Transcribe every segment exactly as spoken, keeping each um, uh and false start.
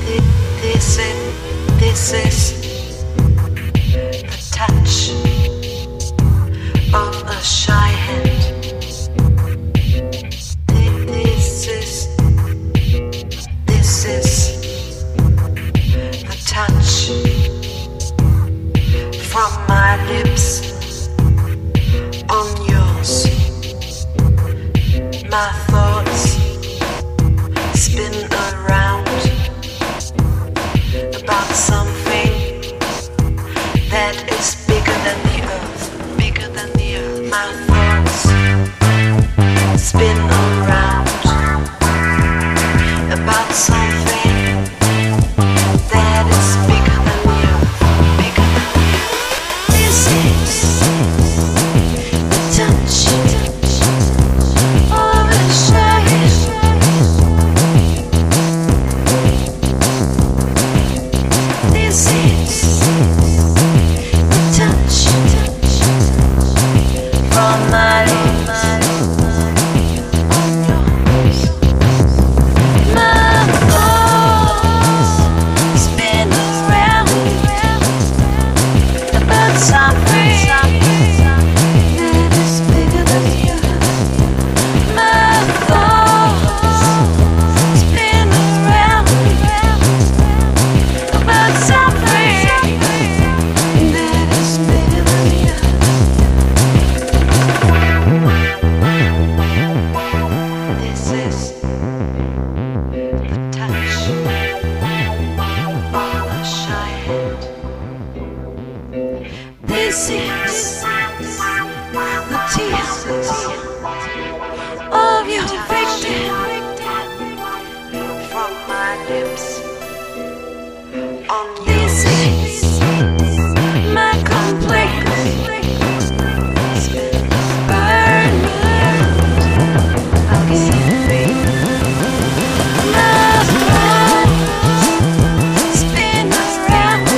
This is, this is the touch of a shy hand. This is, this is the touch from my lips on yours. My thoughts spin around about something that is bigger than the earth, bigger than the earth. My thoughts spin around about something that is bigger than the earth, bigger than the earth. This is the touch of a shy hand. This is the touch from my lips on yours. My thoughts spin around about something that is bigger than the earth. My thoughts spin around about something that is bigger than the earth. This is the touch of a shy hand. This is the tears of your victim from my lips on yours. This is my complaint. Burn me out. I'll give it. My thoughts spin around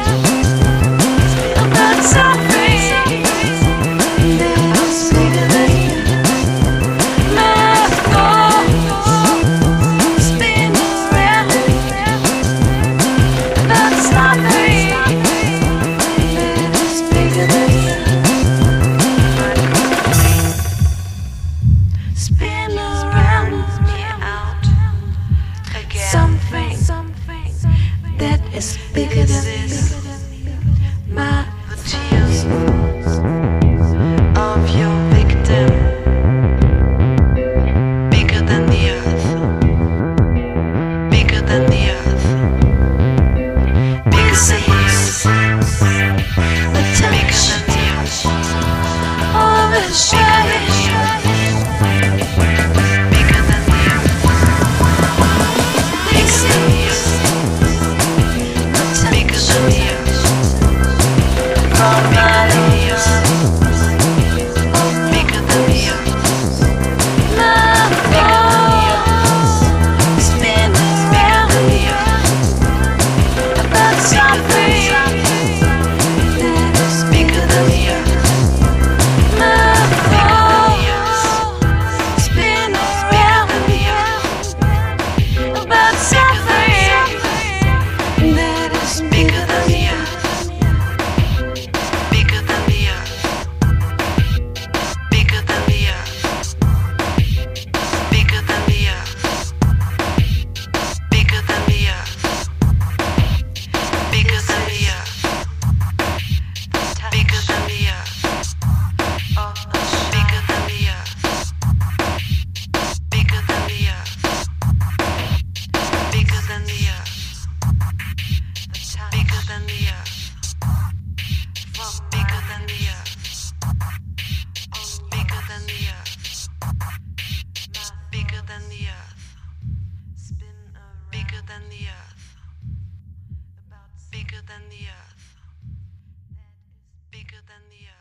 about something that is bigger than you. My thoughts spin around about something that is bigger than you. Spin around me out again. Something that is bigger than you. My the tears of your victim, bigger than the earth, bigger than the earth. This is the touch of a shy hand. Bigger than the earth. This is the touch bigger than the earth. From my lips, bigger than the earth. My thoughts spin around about something that is bigger than the earth. My thoughts spin around about something that is bigger than the earth. Bigger than the earth. Bigger than the earth. Bigger than the earth. Bigger than the earth. Bigger than the earth. Bigger than the earth. Oh, bigger than the earth. Bigger than the earth. Bigger than the earth. Bigger than the earth. From bigger than the earth. Oh, bigger than the earth. Bigger than the earth. Spin around. Bigger than the earth. About bigger than the earth. That is bigger than the earth.